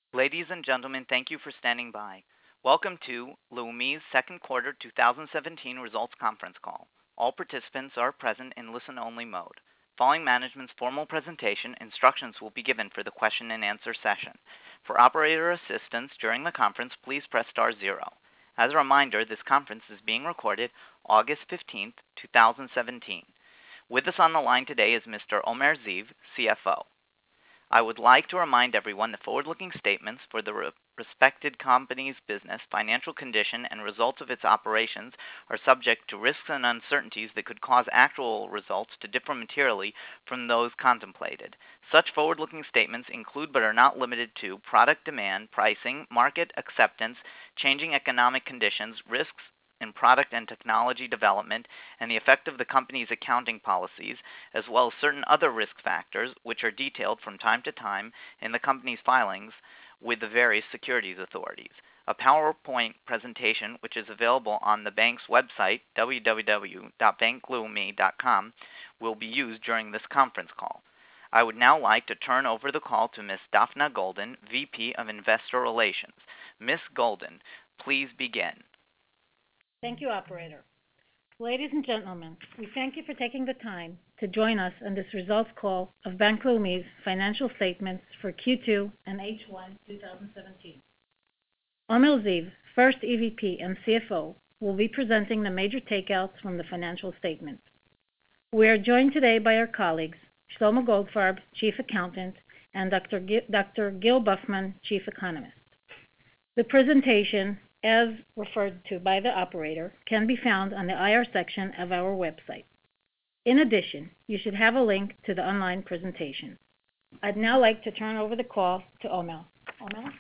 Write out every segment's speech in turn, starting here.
Ladies and gentlemen, thank you for standing by. Welcome to Leumi's second quarter 2017 results conference call. All participants are present in listen-only mode. Following management's formal presentation, instructions will be given for the question and answer session. For operator assistance during the conference, please press star zero. As a reminder, this conference is being recorded August 15th, 2017. With us on the line today is Mr. Omer Ziv, CFO. I would like to remind everyone that forward-looking statements for the respected company's business, financial condition, and results of its operations are subject to risks and uncertainties that could cause actual results to differ materially from those contemplated. Such forward-looking statements include but are not limited to product demand, pricing, market acceptance, changing economic conditions, risks in product and technology development, and the effect of the company's accounting policies, as well as certain other risk factors, which are detailed from time to time in the company's filings with the various securities authorities. A PowerPoint presentation, which is available on the bank's website, www.bankleumi.com, will be used during this conference call. I would now like to turn over the call to Ms. Daphna Golden, VP of Investor Relations. Ms. Golden, please begin. Thank you, operator. Ladies and gentlemen, we thank you for taking the time to join us on this results call of Bank Leumi's financial statements for Q2 and H1 2017. Omer Ziv, first EVP and CFO, will be presenting the major takeouts from the financial statements. We are joined today by our colleagues, Shlomo Goldfarb, Chief Accountant, and Dr. Gil Buffman, Chief Economist. The presentation, as referred to by the operator, can be found on the IR section of our website. In addition, you should have a link to the online presentation. I'd now like to turn over the call to Omer. Omer?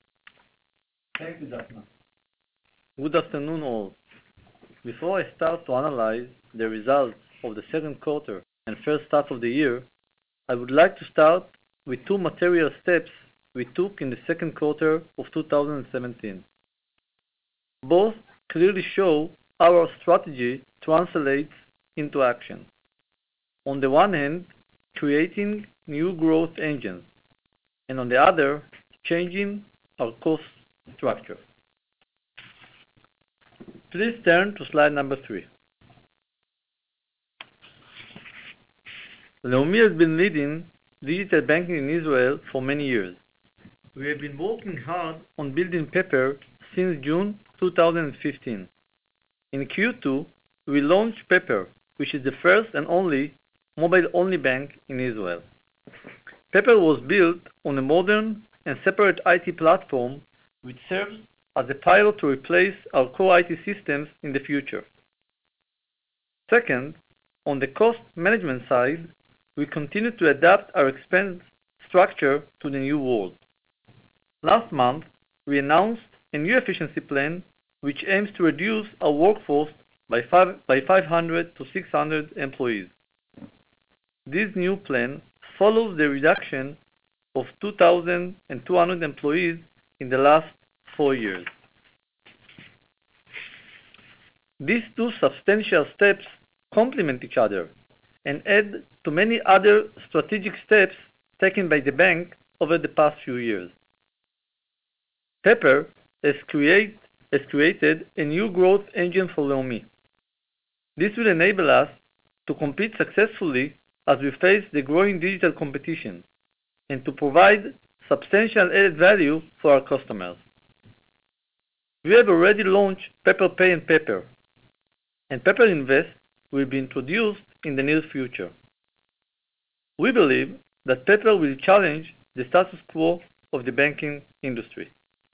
Thank you, Daphna. Good afternoon, all. Before I start to analyze the results of the second quarter and first half of the year, I would like to start with two material steps we took in the second quarter of 2017. Both clearly show how our strategy translates into action. On the one hand, creating new growth engines, and on the other, changing our cost structure. Please turn to slide number 3. Leumi has been leading digital banking in Israel for many years. We have been working hard on building Pepper since June 2015. In Q2, we launched Pepper, which is the first and only mobile-only bank in Israel. Pepper was built on a modern and separate IT platform, which serves as a pilot to replace our core IT systems in the future. Second, on the cost management side, we continue to adapt our expense structure to the new world. Last month, we announced a new efficiency plan which aims to reduce our workforce by 500 to 600 employees. This new plan follows the reduction of 2,200 employees in the last 4 years. These two substantial steps complement each other and add to many other strategic steps taken by the bank over the past few years. Pepper has created a new growth engine for Leumi. This will enable us to compete successfully as we face the growing digital competition and to provide substantial added value for our customers. We have already launched Pepper Pay and Pepper Invest will be introduced in the near future. We believe that Pepper will challenge the status quo of the banking industry.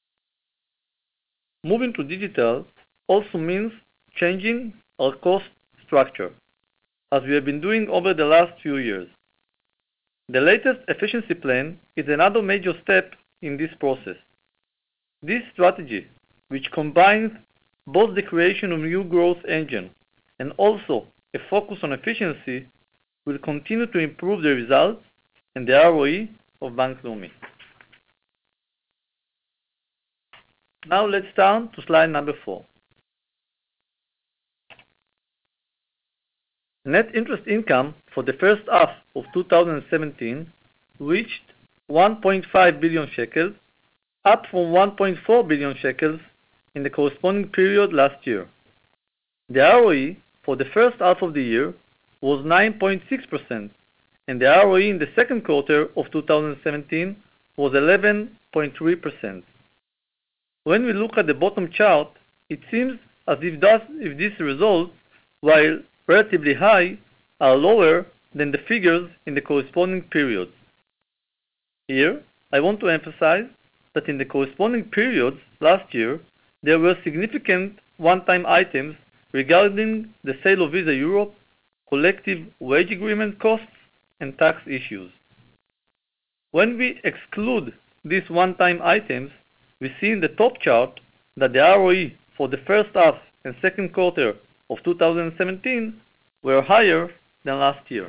Moving to digital also means changing our cost structure, as we have been doing over the last few years. The latest efficiency plan is another major step in this process. This strategy, which combines both the creation of new growth engine and also a focus on efficiency, will continue to improve the results and the ROE of Bank Leumi. Now let's turn to slide number 4. Net interest income for the first half of 2017 reached 1.5 billion shekels, up from 1.4 billion shekels in the corresponding period last year. The ROE for the first half of the year was 9.6%, and the ROE in the second quarter of 2017 was 11.3%. When we look at the bottom chart, it seems as if these results, while relatively high, are lower than the figures in the corresponding periods. Here, I want to emphasize that in the corresponding periods last year, there were significant one-time items regarding the sale of Visa Europe, collective wage agreement costs, and tax issues. When we exclude these one-time items, we see in the top chart that the ROE for the first half and second quarter of 2017 were higher than last year.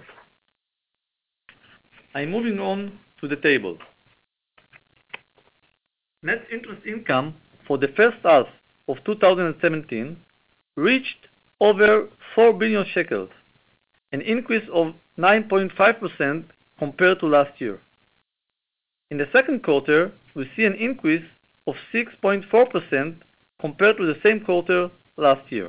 I'm moving on to the table. Net interest income for the first half of 2017 reached over 4 billion shekels, an increase of 9.5% compared to last year. In the second quarter, we see an increase of 6.4% compared to the same quarter last year.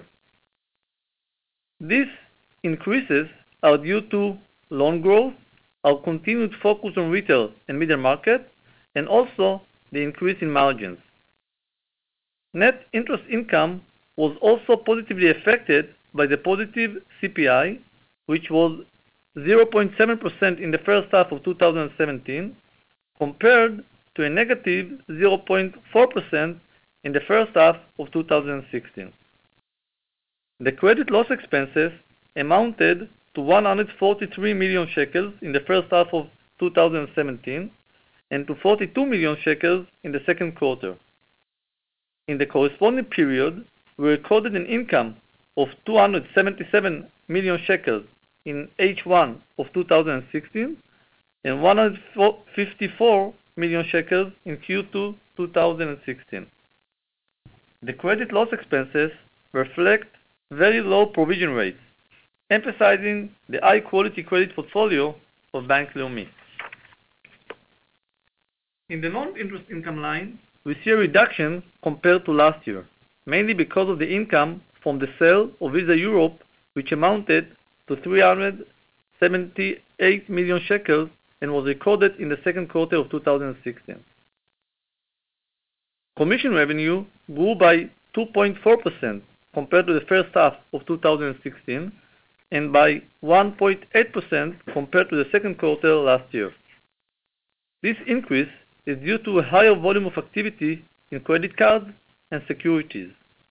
These increases are due to loan growth, our continued focus on retail and middle market, and also the increase in margins. Net interest income was also positively affected by the positive CPI, which was 0.7% in the first half of 2017, compared to a negative 0.4% in the first half of 2016. The credit loss expenses amounted to 143 million shekels in the first half of 2017 and to 42 million shekels in the second quarter. In the corresponding period, we recorded an income of 277 million shekels in H1 of 2016 and 154 million shekels in Q2 2016. The credit loss expenses reflect very low provision rates, emphasizing the high-quality credit portfolio of Bank Leumi. In the non-interest income line, we see a reduction compared to last year, mainly because of the income from the sale of Visa Europe, which amounted to 378 million shekels and was recorded in the second quarter of 2016. Commission revenue grew by 2.4% compared to the first half of 2016 and by 1.8% compared to the second quarter last year. This increase is due to a higher volume of activity in credit cards and securities.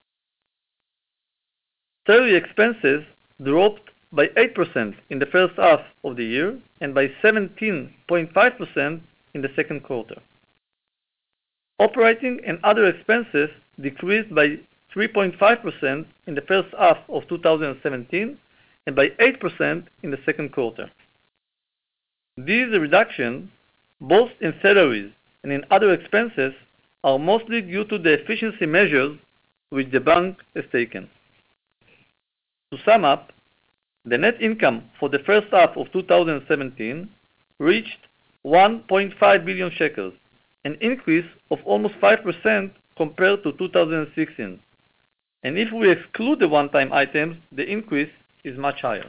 Salary expenses dropped by 8% in the first half of the year and by 17.5% in the second quarter. Operating and other expenses decreased by 3.5% in the first half of 2017 and by 8% in the second quarter. These reductions, both in salaries and in other expenses, are mostly due to the efficiency measures which the bank has taken. To sum up, the net income for the first half of 2017 reached 1.5 billion shekels, an increase of almost 5% compared to 2016. And if we exclude the one-time items, the increase is much higher.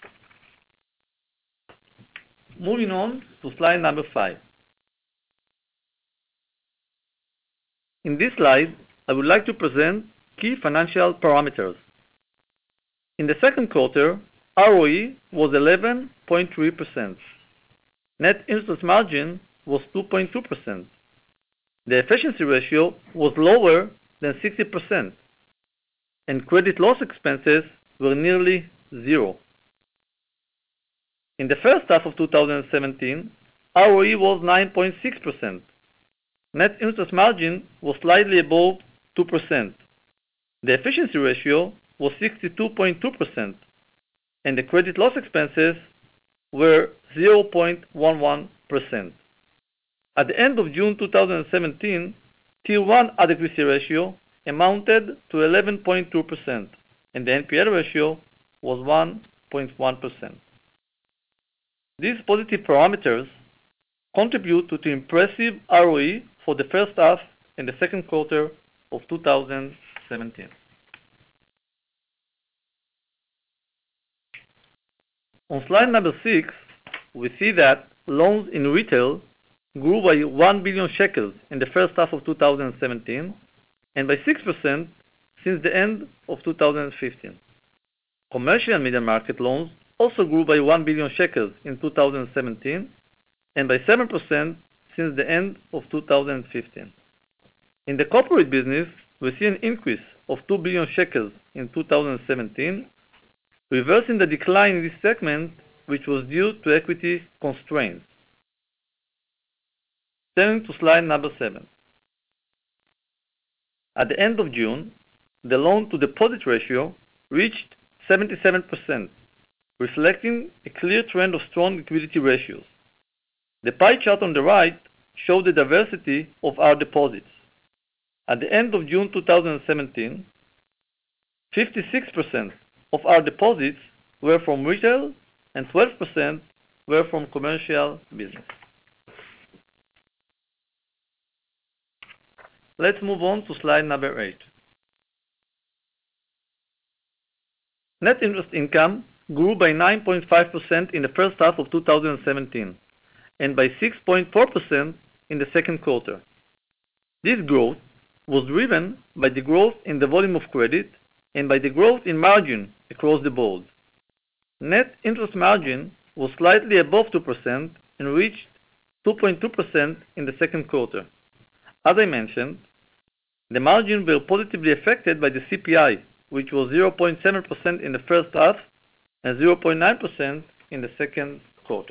Moving on to slide number 5. In this slide, I would like to present key financial parameters. In the second quarter, ROE was 11.3%. Net interest margin was 2.2%. The efficiency ratio was lower than 60%, and credit loss expenses were nearly zero. In the first half of 2017, ROE was 9.6%. Net interest margin was slightly above 2%. The efficiency ratio was 62.2%, and the credit loss expenses were 0.11%. At the end of June 2017, Tier 1 adequacy ratio amounted to 11.2%, and the NPL ratio was 1.1%. These positive parameters contribute to the impressive ROE for the first half in the second quarter of 2017. On slide number 6, we see that loans in retail grew by 1 billion shekels in the first half of 2017 and by 6% since the end of 2015. Commercial and middle market loans also grew by 1 billion shekels in 2017 and by 7% since the end of 2015. In the corporate business, we see an increase of 2 billion shekels in 2017, reversing the decline in this segment, which was due to equity constraints. Turning to slide number 7. At the end of June, the loan-to-deposit ratio reached 77%, reflecting a clear trend of strong liquidity ratios. The pie chart on the right shows the diversity of our deposits. At the end of June 2017, 56% of our deposits were from retail and 12% were from commercial business. Let's move on to slide number 8. Net interest income grew by 9.5% in the first half of 2017 and by 6.4% in the second quarter. This growth was driven by the growth in the volume of credit and by the growth in margin across the board. Net interest margin was slightly above 2% and reached 2.2% in the second quarter. As I mentioned, the margin were positively affected by the CPI, which was 0.7% in the first half and 0.9% in the second quarter.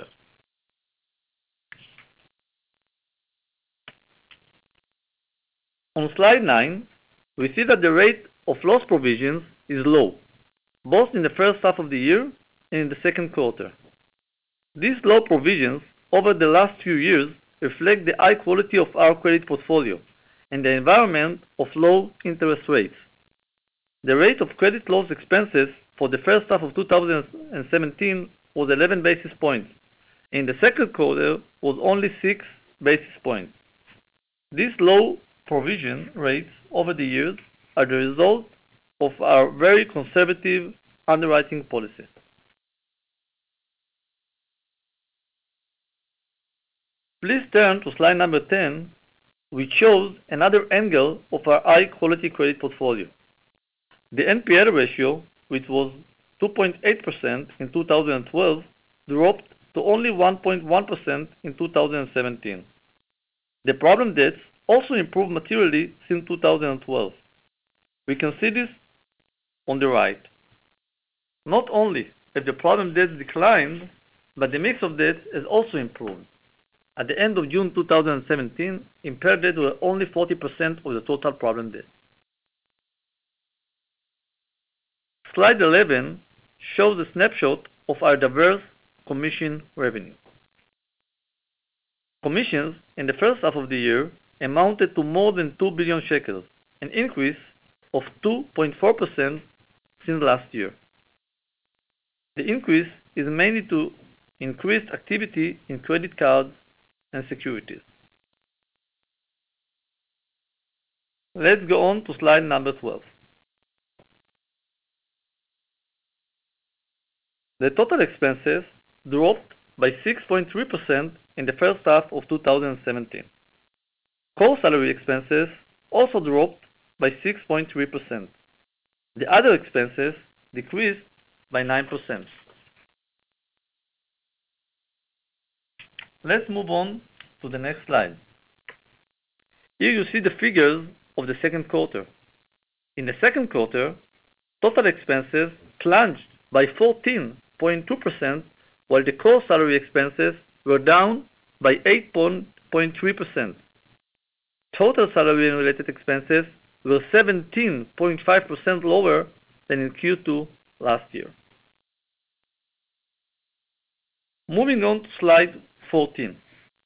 On slide 9, we see that the rate of loss provisions is low, both in the first half of the year and in the second quarter. These low provisions over the last few years reflect the high quality of our credit portfolio and the environment of low interest rates. The rate of credit loss expenses for the first half of 2017 was 11 basis points. In the second quarter was only 6 basis points. These low provision rates over the years are the result of our very conservative underwriting policy. Please turn to slide number 10, which shows another angle of our high-quality credit portfolio. The NPL ratio, which was 2.8% in 2012, dropped to only 1.1% in 2017. The problem debts also improved materially since 2012. We can see this on the right. Not only have the problem debts declined, but the mix of debts has also improved. At the end of June 2017, impaired debts were only 40% of the total problem debt. Slide 11 shows a snapshot of our diverse commission revenue. Commissions in the first half of the year amounted to more than 2 billion shekels, an increase of 2.4% since last year. The increase is mainly to increased activity in credit cards and securities. Let's go on to slide number 12. The total expenses dropped by 6.3% in the first half of 2017. Core salary expenses also dropped by 6.3%. The other expenses decreased by 9%. Let's move on to the next slide. Here you see the figures of the second quarter. In the second quarter, total expenses plunged by 14.2%, while the core salary expenses were down by 8.3%. Total salary and related expenses were 17.5% lower than in Q2 last year. Moving on to slide 14.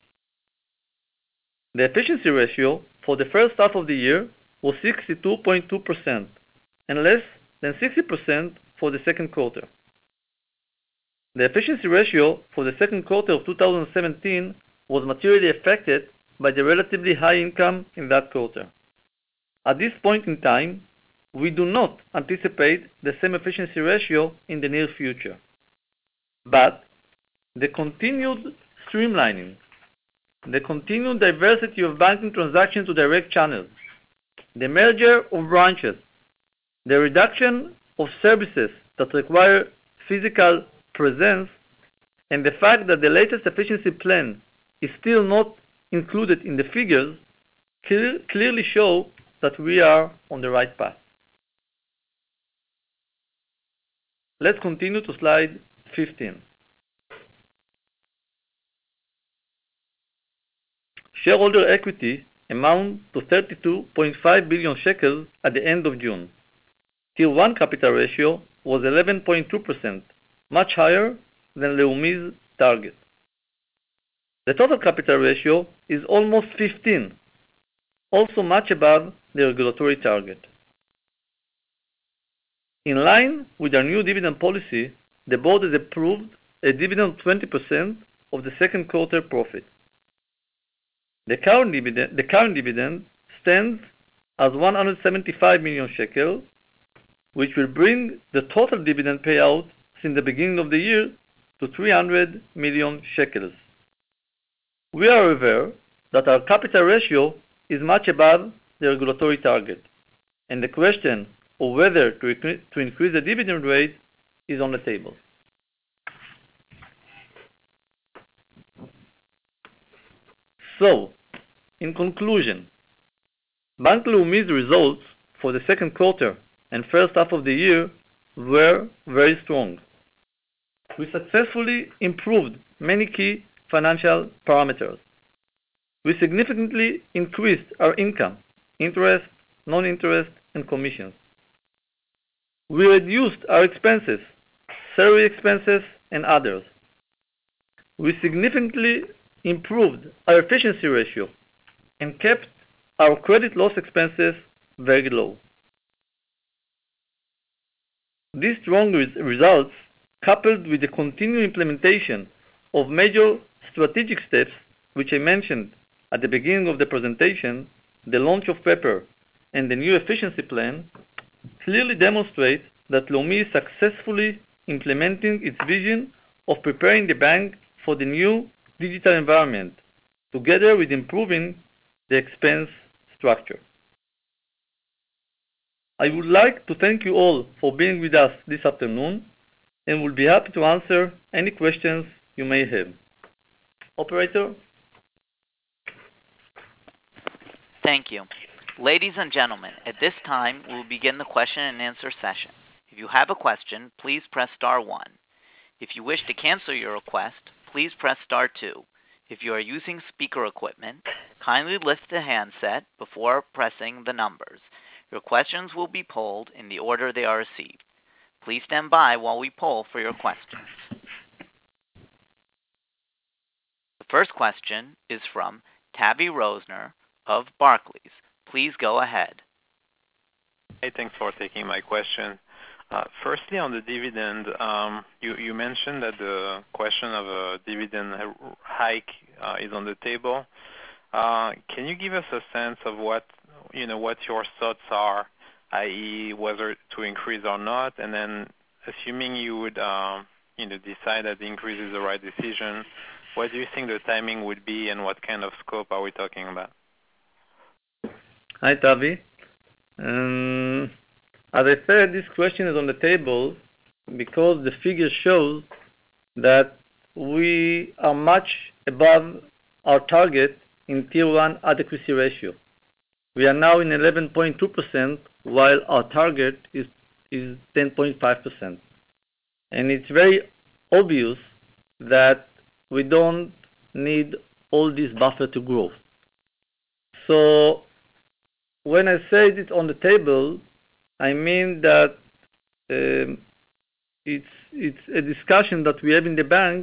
The efficiency ratio for the first half of the year was 62.2% and less than 60% for the second quarter. The efficiency ratio for the second quarter of 2017 was materially affected by the relatively high income in that quarter. At this point in time, we do not anticipate the same efficiency ratio in the near future. But the continued streamlining, the continued diversity of banking transactions to direct channels, the merger of branches, the reduction of services that require physical presence, and the fact that the latest efficiency plan is still not included in the figures clearly show that we are on the right path. Let's continue to slide 15. Shareholder equity amounts to 32.5 billion shekels at the end of June. Tier 1 capital ratio was 11.2%, much higher than Leumi's target. The total capital ratio is almost 15, also much above the regulatory target. In line with our new dividend policy, the board has approved a dividend of 20% of the second quarter profit. The current dividend stands as 175 million shekel, which will bring the total dividend payout since the beginning of the year to 300 million shekels. We are aware that our capital ratio is much above the regulatory target, and the question of whether to increase the dividend rate is on the table. So, in conclusion, Bank Leumi's results for the second quarter and first half of the year were very strong. We successfully improved many key financial parameters. We significantly increased our income, interest, non-interest, and commissions. We reduced our expenses, salary expenses, and others. We significantly improved our efficiency ratio and kept our credit loss expenses very low. These strong results, coupled with the continued implementation of major strategic steps, which I mentioned at the beginning of the presentation, the launch of Pepper and the new efficiency plan, clearly demonstrate that Leumi is successfully implementing its vision of preparing the bank for the new digital environment, together with improving the expense structure. I would like to thank you all for being with us this afternoon, and will be happy to answer any questions you may have. Operator? Thank you. Ladies and gentlemen, at this time, we will begin the question and answer session. If you have a question, please press star 1. If you wish to cancel your request, please press star 2. If you are using speaker equipment, kindly lift the handset before pressing the numbers. Your questions will be polled in the order they are received. Please stand by while we poll for your questions. The first question is from Tavi Rosner of Barclays. Please go ahead. Hey, thanks for taking my question. Firstly, on the dividend, you mentioned that the question of a dividend hike is on the table. Can you give us a sense of what your thoughts are, i.e., whether to increase or not? And then, assuming you would decide that the increase is the right decision, what do you think the timing would be, and what kind of scope are we talking about? Hi, Tavi. As I said, this question is on the table because the figure shows that we are much above our target in Tier 1 adequacy ratio. We are now in 11.2%, while our target is 10.5%. And it's very obvious that we don't need all this buffer to grow. So when I say it's on the table, I mean that it's a discussion that we have in the bank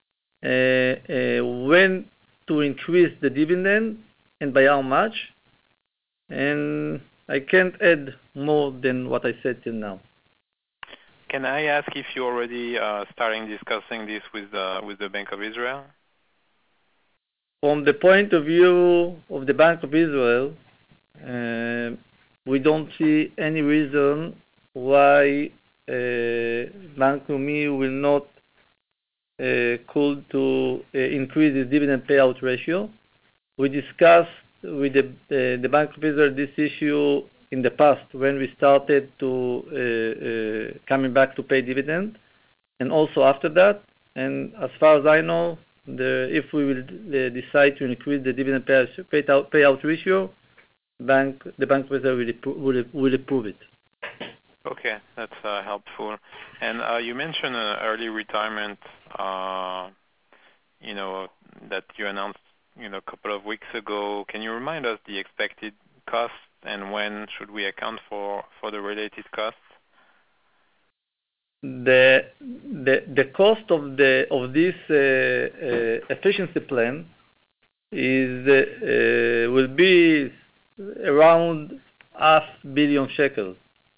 when to increase the dividend and by how much. And I can't add more than what I said till now. Can I ask if you're already starting discussing this with the Bank of Israel? From the point of view of the Bank of Israel, we don't see any reason why Bank Leumi will not could to increase its dividend payout ratio. We discussed with the Bank of Israel this issue in the past when we started to coming back to pay dividend, and also after that. And as far as I know, if we will decide to increase the dividend payout ratio, the Bank of Israel will approve it. Okay, that's helpful. And you mentioned early retirement, that you announced, a couple of weeks ago. Can you remind us the expected costs and when should we account for the related costs? The cost of this efficiency plan will be around 500 million shekels.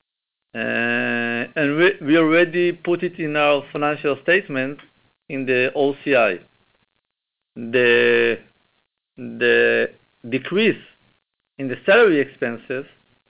And we already put it in our financial statement in the OCI. The decrease in the salary expenses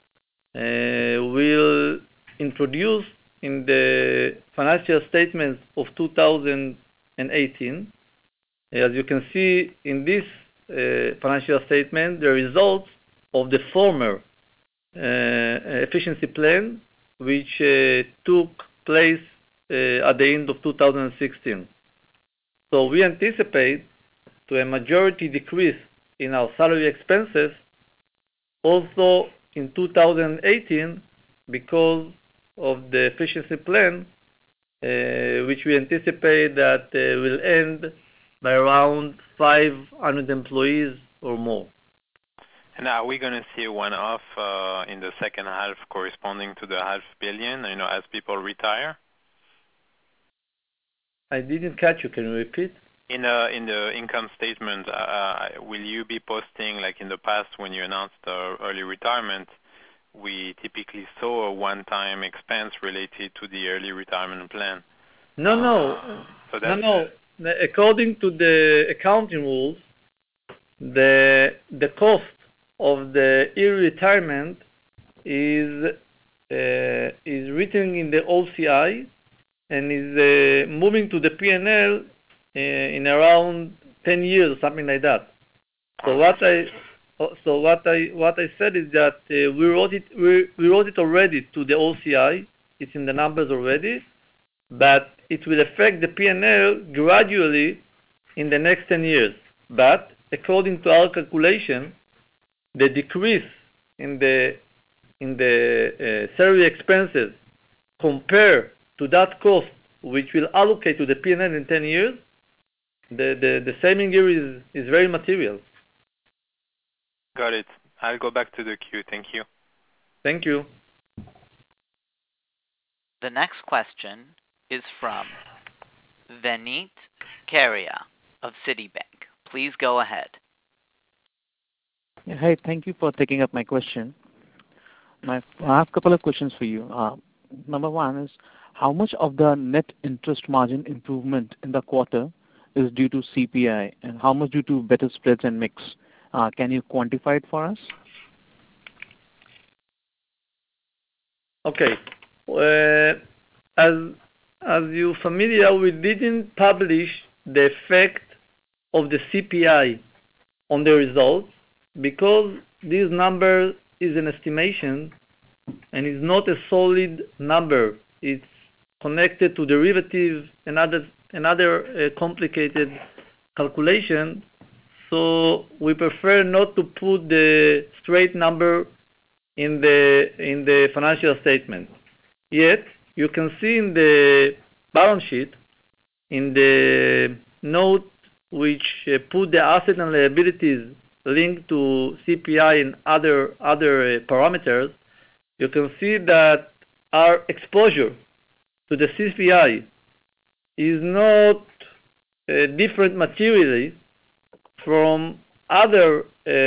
will introduce in the financial statements of 2018. As you can see in this financial statement, the results of the former efficiency plan, which took place at the end of 2016. So we anticipate to a majority decrease in our salary expenses also in 2018 because of the efficiency plan, which we anticipate that will end by around 500 employees or more. And are we going to see a one-off in the second half corresponding to the 500 million, as people retire? I didn't catch you. Can you repeat? In the income statement, will you be posting, like in the past when you announced early retirement, we typically saw a one-time expense related to the early retirement plan? No. According to the accounting rules, the cost of the early retirement is written in the OCI and is moving to the P&L in around 10 years, something like that. So what I said is that we wrote it already to the OCI. It's in the numbers already, but it will affect the P&L gradually in the next 10 years. But according to our calculation, the decrease in the salary expenses compared to that cost which will allocate to the P&L in 10 years, the saving here is very material. Got it. I'll go back to the queue. Thank you. Thank you. The next question is from Venit Keria of Citibank. Please go ahead. Yeah, hi, thank you for taking up my question. I have a couple of questions for you. Number one is, how much of the net interest margin improvement in the quarter is due to CPI, and how much due to better spreads and mix? Can you quantify it for us? Okay. As you're familiar, we didn't publish the effect of the CPI on the results because this number is an estimation and is not a solid number. It's connected to derivatives and other complicated calculation. So we prefer not to put the straight number in the financial statement. Yet you can see in the balance sheet, in the note which put the asset and liabilities linked to CPI and other parameters, you can see that our exposure to the CPI is not different materially from other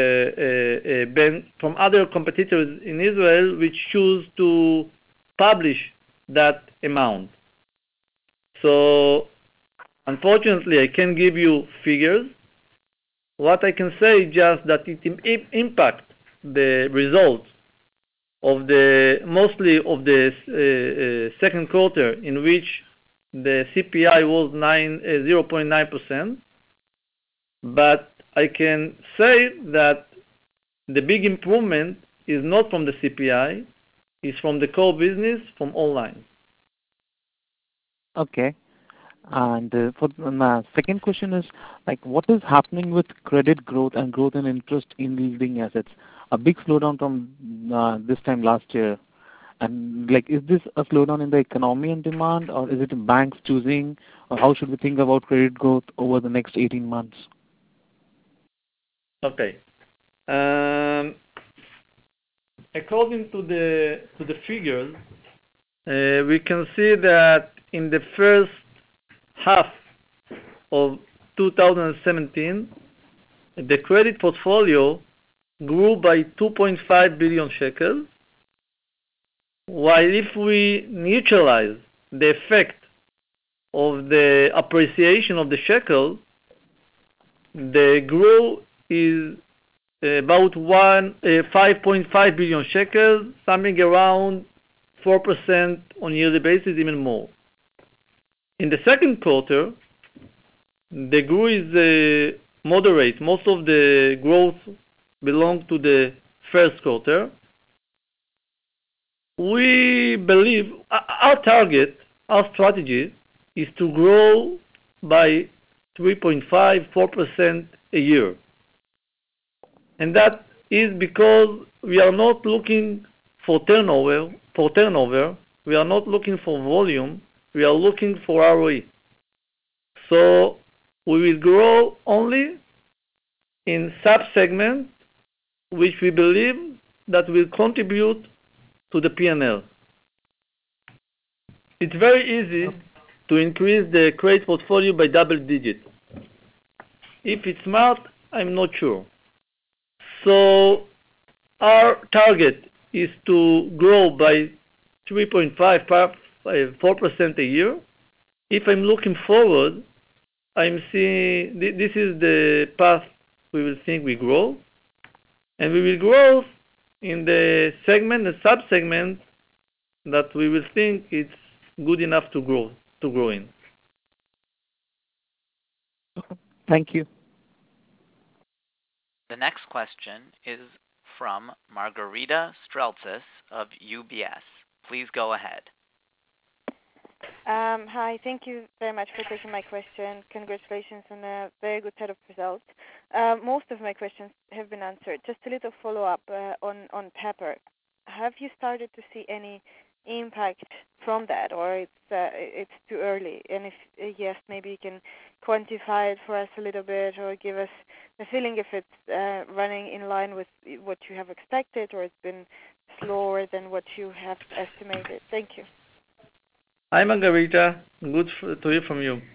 competitors in Israel which choose to publish that amount. So unfortunately, I can't give you figures, What I can say is just that it impacts the results of mostly of the second quarter, in which the CPI was 0.9%. But I can say that the big improvement is not from the CPI, it's from the core business, from online. Okay. And for my second question is, like, what is happening with credit growth and growth in interest in yielding assets? A big slowdown from this time last year. And, like, is this a slowdown in the economy and demand, or is it banks choosing, or how should we think about credit growth over the next 18 months? Okay. According to the figures, we can see that in the first half of 2017, the credit portfolio grew by 2.5 billion shekels, while if we neutralize the effect of the appreciation of the shekel, the growth is about 5.5 billion shekels, something around 4% on yearly basis, even more. In the second quarter, the growth is moderate. Most of the growth belongs to the first quarter. We believe our target, our strategy, is to grow by 3.5-4% a year. And that is because we are not looking for turnover. We are not looking for volume. We are looking for ROE. So we will grow only in sub-segments which we believe that will contribute to the P&L. It's very easy to increase the credit portfolio by double digits. If it's smart, I'm not sure. So our target is to grow by 3.5-4% a year. If I'm looking forward, I'm seeing this is the path we will think we grow, and we will grow in the sub-segment that we will think it's good enough to grow in. Thank you. The next question is from Margarita Streltsas of UBS. Please go ahead. Hi, thank you very much for taking my question. Congratulations on a very good set of results. Most of my questions have been answered. Just a little follow-up on Pepper. Have you started to see any impact from that, or it's too early? And if yes, maybe you can quantify it for us a little bit, or give us a feeling if it's running in line with what you have expected, or it's been slower than what you have estimated. Thank you. Hi, Margarita. Good to hear from you.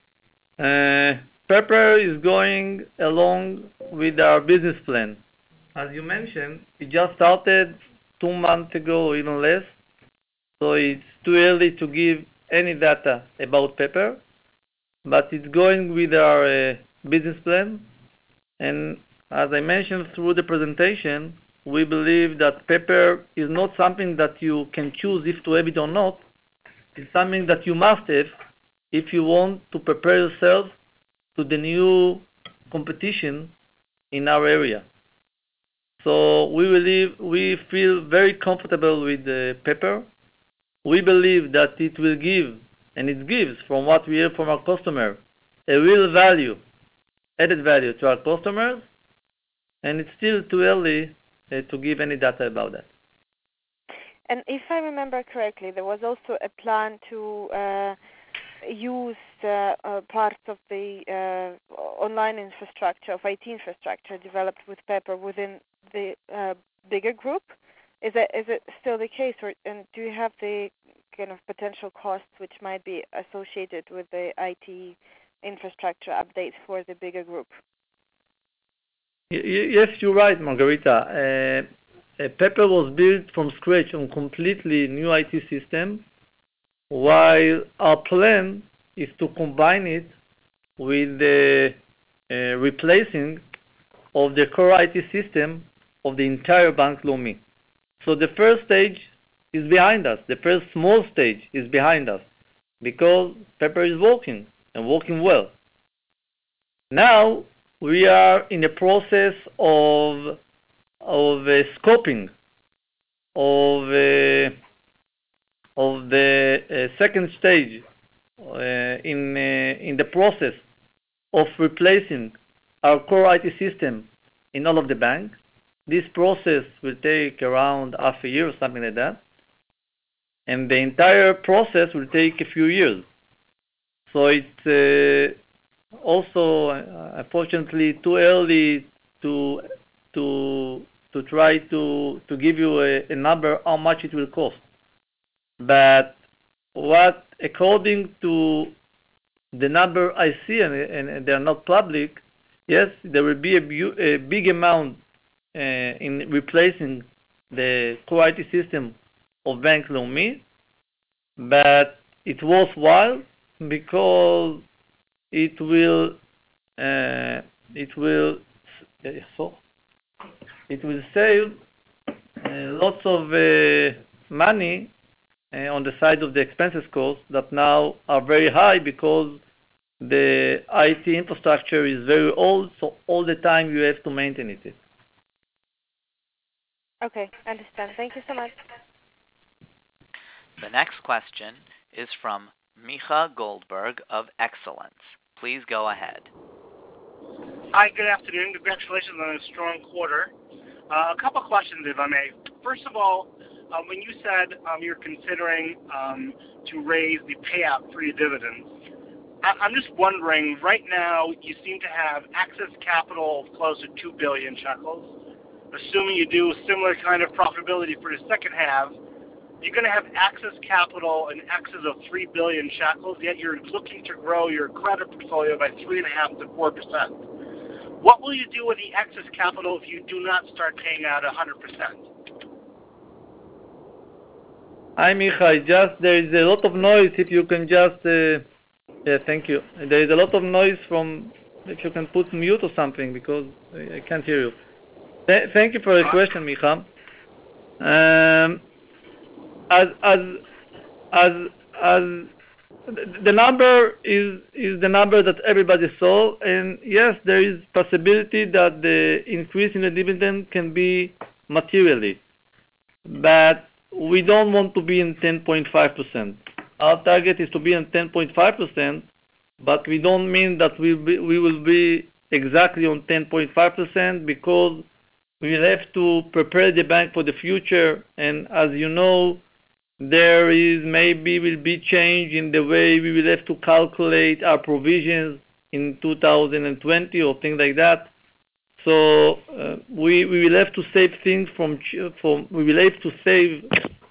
Pepper is going along with our business plan. As you mentioned, it just started 2 months ago, or even less. So it's too early to give any data about Pepper, but it's going with our business plan. And as I mentioned through the presentation, we believe that Pepper is not something that you can choose if to have it or not. It's something that you must have if you want to prepare yourself to the new competition in our area. So we feel very comfortable with the Pepper. We believe that it will give, and it gives, from what we hear from our customer, a real value, added value to our customers, and it's still too early to give any data about that. And if I remember correctly, there was also a plan to use parts of the online infrastructure, of IT infrastructure developed with Pepper within the bigger group. Is it still the case, and do you have the kind of potential costs which might be associated with the IT infrastructure updates for the bigger group? Yes, you're right, Margarita. Pepper was built from scratch on completely new IT system, while our plan is to combine it with replacing of the core IT system of the entire Bank Leumi. So the first stage is behind us. The first small stage is behind us because Pepper is working and working well. Now we are in the process of scoping of the second stage in the process of replacing our core IT system in all of the banks. This process will take around half a year or something like that. And the entire process will take a few years. So it's also, unfortunately, too early to try to give you a number how much it will cost. But what, according to the number I see, and they are not public, yes, there will be a big amount in replacing the core IT system of Bank Leumi, but it's worthwhile because it will save lots of money on the side of the expenses costs that now are very high because the IT infrastructure is very old, so all the time you have to maintain it. Okay, understand. Thank you so much. The next question is from Micha Goldberg of Excellence. Please go ahead. Hi, good afternoon. Congratulations on a strong quarter. A couple questions, if I may. First of all, when you said you're considering to raise the payout for your dividends, I'm just wondering, right now you seem to have excess capital of close to 2 billion shekels. Assuming you do similar kind of profitability for the second half, you're going to have excess capital in excess of 3 billion shekels, yet you're looking to grow your credit portfolio by 3.5% to 4%. What will you do with the excess capital if you do not start paying out 100%? Hi, Micha. There is a lot of noise. If you can just... yeah, thank you. There is a lot of noise if you can put mute or something, because I can't hear you. Thank you for the question, Micha. The number is the number that everybody saw, and yes, there is possibility that the increase in the dividend can be materially, but we don't want to be in 10.5%. Our target is to be in 10.5%, but we don't mean that we will be exactly on 10.5% because we will have to prepare the bank for the future, and as you know, there will be change in the way we will have to calculate our provisions in 2020 or things like that. So we will have to save things we will have to save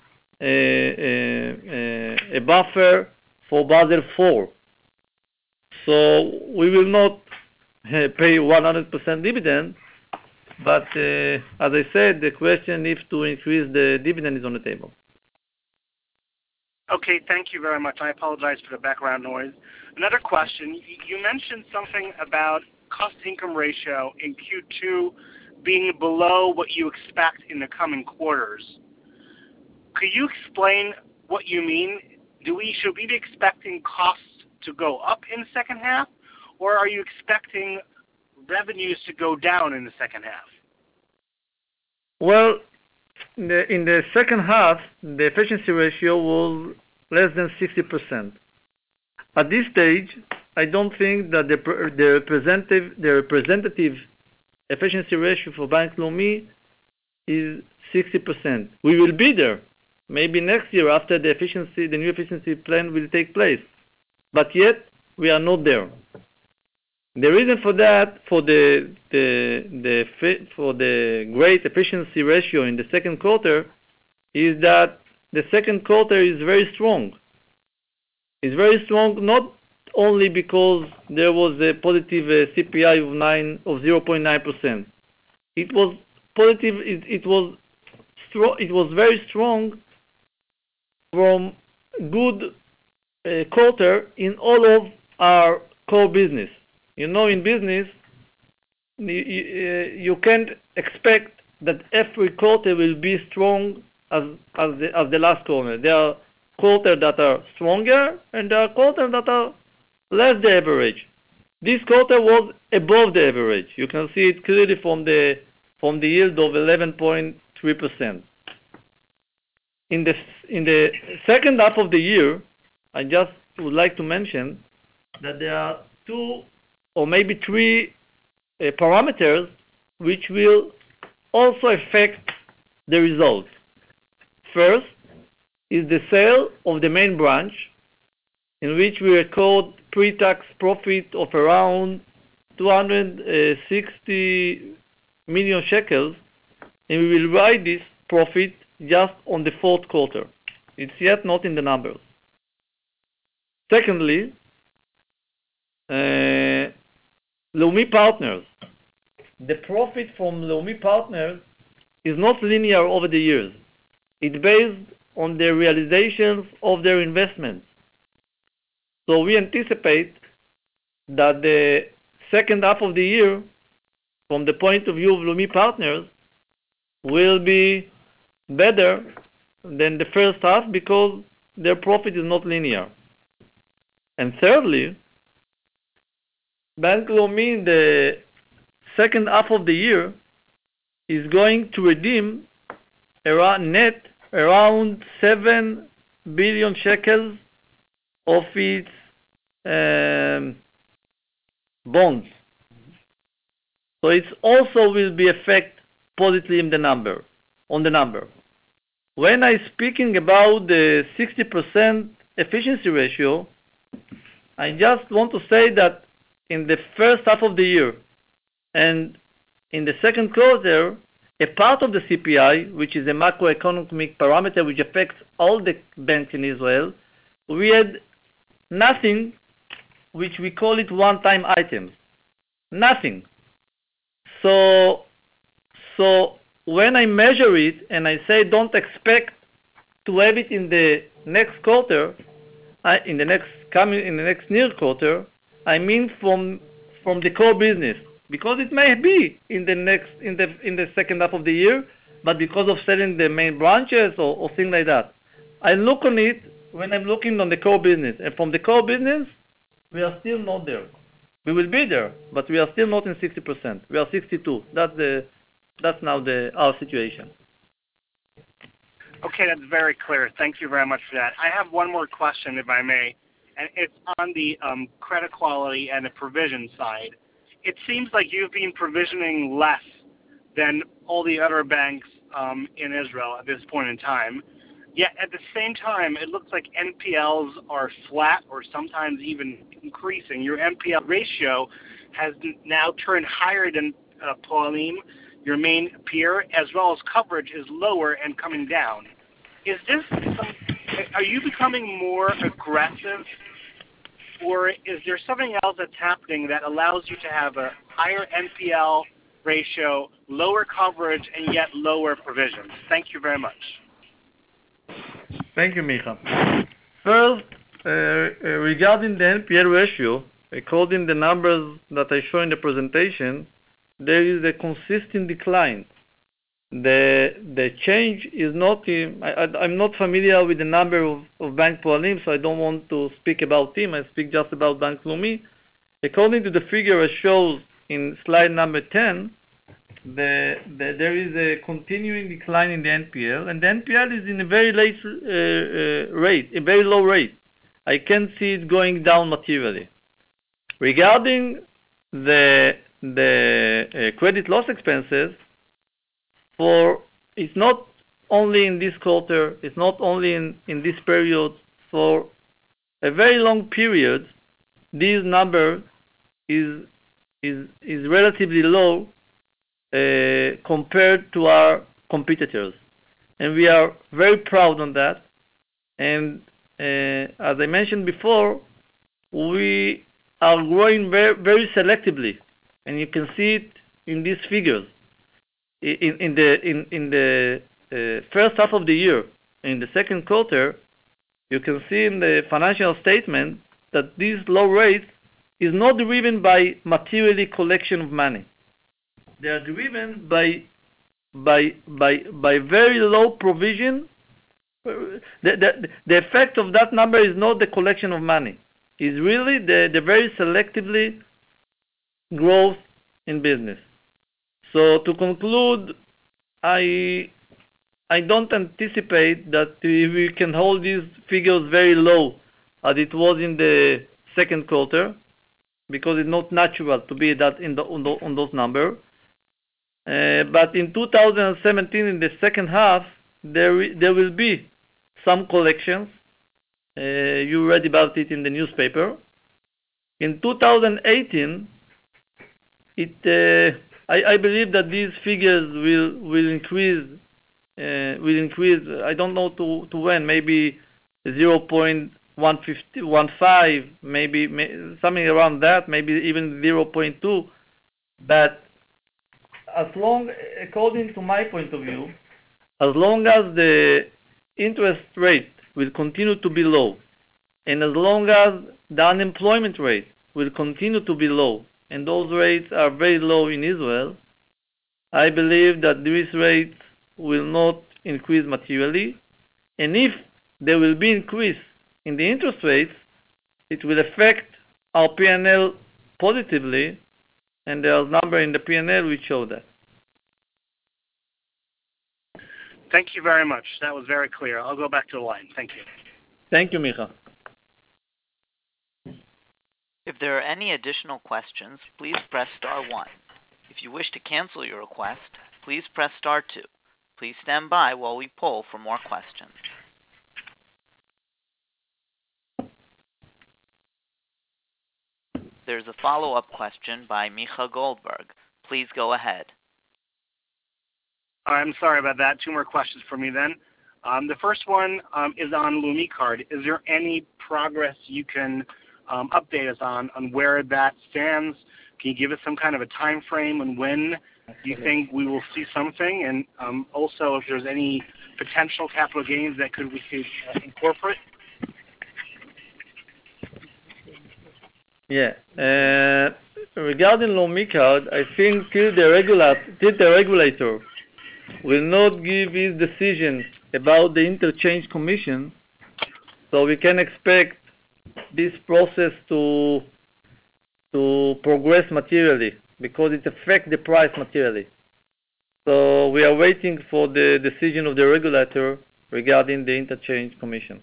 a buffer for Basel IV. So we will not pay 100% dividend, but as I said, the question if to increase the dividend is on the table. Okay, thank you very much. I apologize for the background noise. Another question. You mentioned something about cost-income ratio in Q2 being below what you expect in the coming quarters. Could you explain what you mean? Should we be expecting costs to go up in the second half, or are you expecting revenues to go down in the second half? Well, in the second half, the efficiency ratio was less than 60%. At this stage, I don't think that the representative efficiency ratio for Bank Leumi is 60%. We will be there, maybe next year after the new efficiency plan will take place. But yet, we are not there. The reason for that, for the great efficiency ratio in the second quarter, is that the second quarter is very strong. It's very strong not only because there was a positive CPI of 0.9%. It was positive. It was very strong from good quarter in all of our core business. You know, in business, you can't expect that every quarter will be strong as the last quarter. There are quarters that are stronger, and there are quarters that are less the average. This quarter was above the average. You can see it clearly from the yield of 11.3%. In the second half of the year, I just would like to mention that there are two or maybe three parameters which will also affect the result. First is the sale of the main branch, in which we record pre-tax profit of around 260 million shekels, and we will write this profit just on the fourth quarter. It's yet not in the numbers. Secondly, Leumi Partners. The profit from Leumi Partners is not linear over the years. It's based on the realizations of their investments. So we anticipate that the second half of the year, from the point of view of Leumi Partners, will be better than the first half because their profit is not linear. And thirdly, Bank Leumi in the second half of the year is going to redeem around 7 billion shekels of its bonds. So it also will be affect positively on the number. When I'm speaking about the 60% efficiency ratio, I just want to say that in the first half of the year and in the second quarter, a part of the CPI, which is a macroeconomic parameter which affects all the banks in Israel, we had nothing which we call it one-time items. Nothing. So when I measure it and I say don't expect to have it in the next quarter, in the next near quarter, I mean from the core business, because it may be in the second half of the year, but because of selling the main branches or things like that. I look on it when I'm looking on the core business, and from the core business, we are still not there. We will be there, but we are still not in 60%. We are 62. That's now our situation. Okay, that's very clear. Thank you very much for that. I have one more question, if I may, and it's on the credit quality and the provision side. It seems like you've been provisioning less than all the other banks in Israel at this point in time. Yet at the same time, it looks like NPLs are flat or sometimes even increasing. Your NPL ratio has now turned higher than Poalim, your main peer, as well as coverage is lower and coming down. Are you becoming more aggressive, or is there something else that's happening that allows you to have a higher NPL ratio, lower coverage, and yet lower provisions? Thank you very much. Thank you, Micha. First, regarding the NPL ratio, according to the numbers that I show in the presentation, there is a consistent decline. The change is not. I'm not familiar with the number of Bank Poalim, so I don't want to speak about him. I speak just about Bank Leumi. According to the figure it shows in slide number 10, there is a continuing decline in the NPL, and the NPL is in a very low rate. I can't see it going down materially. Regarding the credit loss expenses, it's not only in this quarter, it's not only in this period. For a very long period, this number is relatively low compared to our competitors, and we are very proud on that. And as I mentioned before, we are growing very, very selectively, and you can see it in these figures. In the first half of the year, in the second quarter, you can see in the financial statement that this low rate is not driven by materially collection of money. they are driven by very low provision. The effect of that number is not the collection of money. It's really the very selectively growth in business. So to conclude, I don't anticipate that we can hold these figures very low as it was in the second quarter, because it's not natural to be that on those numbers. But in 2017, in the second half, there will be some collections. You read about it in the newspaper. In 2018, I believe that these figures will increase. I don't know to when. Maybe 0.15, maybe something around that. Maybe even 0.2. But according to my point of view, as long as the interest rate will continue to be low, and as long as the unemployment rate will continue to be low, and those rates are very low in Israel, I believe that these rates will not increase materially. And if there will be increase in the interest rates, it will affect our P&L positively, and there's number in the P&L which show that. Thank you very much. That was very clear. I'll go back to the line. Thank you. Thank you, Micha. If there are any additional questions, please press star 1. If you wish to cancel your request, please press star 2. Please stand by while we poll for more questions. There's a follow-up question by Micha Goldberg. Please go ahead. I'm sorry about that. 2 more questions for me then. The first one is on Leumi Card. Is there any progress you can update us on where that stands? Can you give us some kind of a time frame and when you think we will see something? And also if there's any potential capital gains that we could incorporate? Yeah. Regarding Leumi Card, I think till the regulator will not give his decision about the interchange commission, so we can expect this process to progress materially, because it affects the price materially. So we are waiting for the decision of the regulator regarding the interchange commission.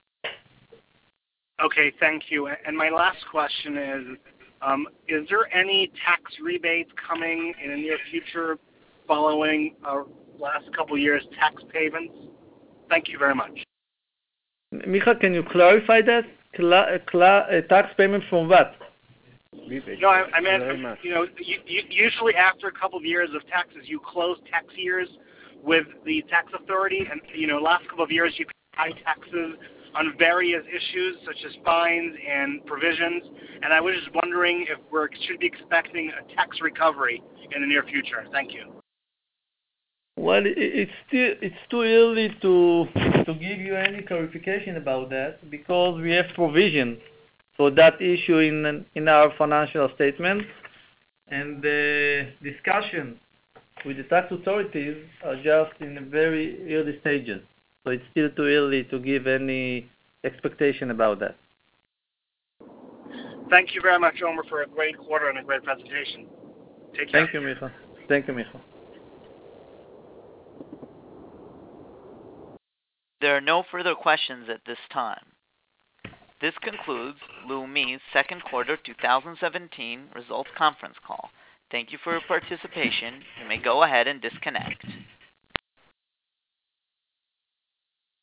Okay, thank you. And my last question is there any tax rebates coming in the near future following last couple of years' tax payments? Thank you very much. Micha, can you clarify that? Tax payment from what? No, I meant, usually after a couple of years of taxes, you close tax years with the tax authority, and, last couple of years you pay taxes on various issues such as fines and provisions, and I was just wondering if we should be expecting a tax recovery in the near future. Thank you. Well, it's too early to give you any clarification about that, because we have provision for that issue in our financial statements, and the discussion with the tax authorities are just in a very early stages. So it's still too early to give any expectation about that. Thank you very much, Omer, for a great quarter and a great presentation. Take care. Thank you, Micha. Thank you, Micha. There are no further questions at this time. This concludes Leumi's second quarter 2017 results conference call. Thank you for your participation. You may go ahead and disconnect.